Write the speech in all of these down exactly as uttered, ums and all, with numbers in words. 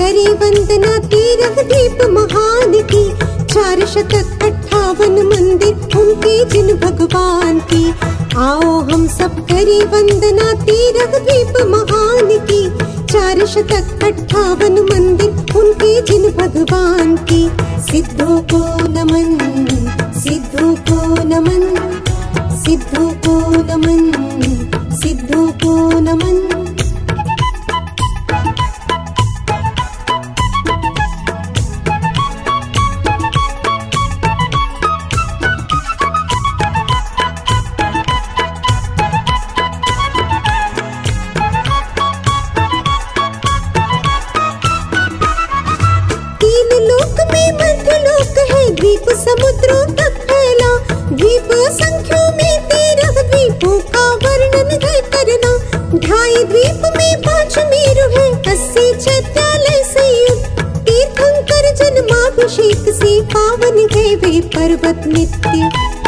करे वंदना तीरथ दीप महान की। चार शतक अट्ठावन मंदिर उनके जिन भगवान की। आओ हम सब करे वंदना तीरथ दीप महान की। चार शतक अट्ठावन मंदिर उनके जिन भगवान की। सिद्धों को नमन, सिद्धों को नमन, सिद्धों को नमन, सिद्धों को नमन। द्वीप समुद्रों तक फैला, द्वीप संख्यों में तेरह द्वीपों का वर्णन है करना। ढाई द्वीप में पांच मेरु है, अस्सी चैत्यालय संयुक्त। तीर्थंकर जन्माभिषेक से पावन है वे पर्वत नित्य।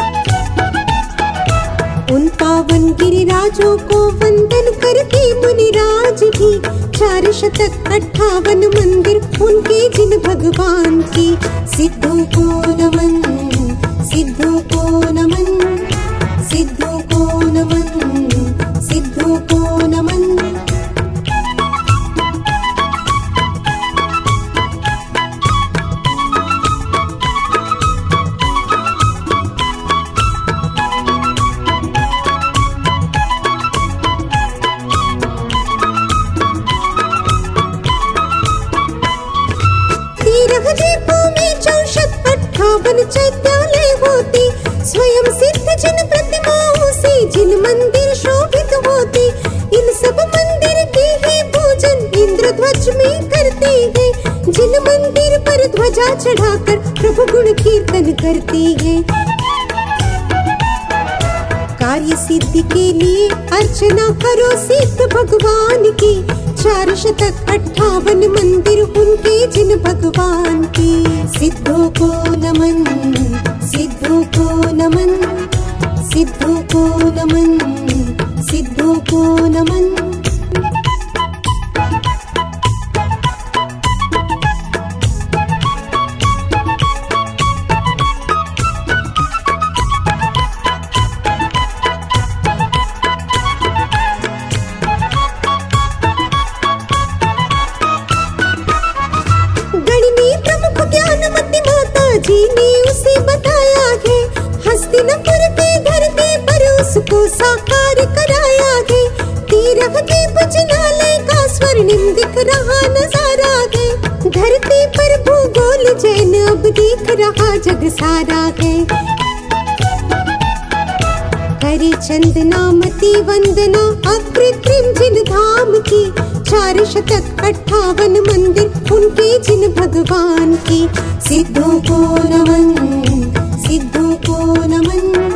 उन पावन गिरिराजों को वंदन करते मुनिराज भी। चार शतक अट्ठावन मंदिर उनके जिन भगवान की। सिद्धों को नमन, सिद्धों को नमन, सिद्धों को नमन, सिद्धों को नमन। तेरह द्वीपों में चौसठ अट्ठावन चैत्यालय होते। स्वयं सिद्ध जिन प्रतिमाओं से जिन मंदिर शोभित होते। इन सब मंदिर के ही पूजन इंद्र ध्वज में करते हैं। जिन मंदिर पर ध्वजा चढ़ाकर प्रभु गुण कीर्तन करते हैं। कार्य सिद्धि के लिए अर्चना करो सिद्ध भगवान की। चार शतक अट्ठावन मंदिर उनके जिन भगवान की। सिद्धों को नमन, सिद्धों को नमन, सिद्धों को नमन, सिद्धों को नमन। जी ने उसे बताया है, हस्तिनापुर के धरती पर उसको साकार कराया है। तेरह दीप जिनालय का स्वर्णिम दिख रहा नजारा है। धरती पर भूगोल जैन अब दिख रहा जग सारा है। करे चंदनामती वंदना अकृत्रिम जिन धाम की। चार शतक अट्ठावन मंदिर उनके जिन भगवान की। सिद्धों को नमन, सिद्धों को नमन।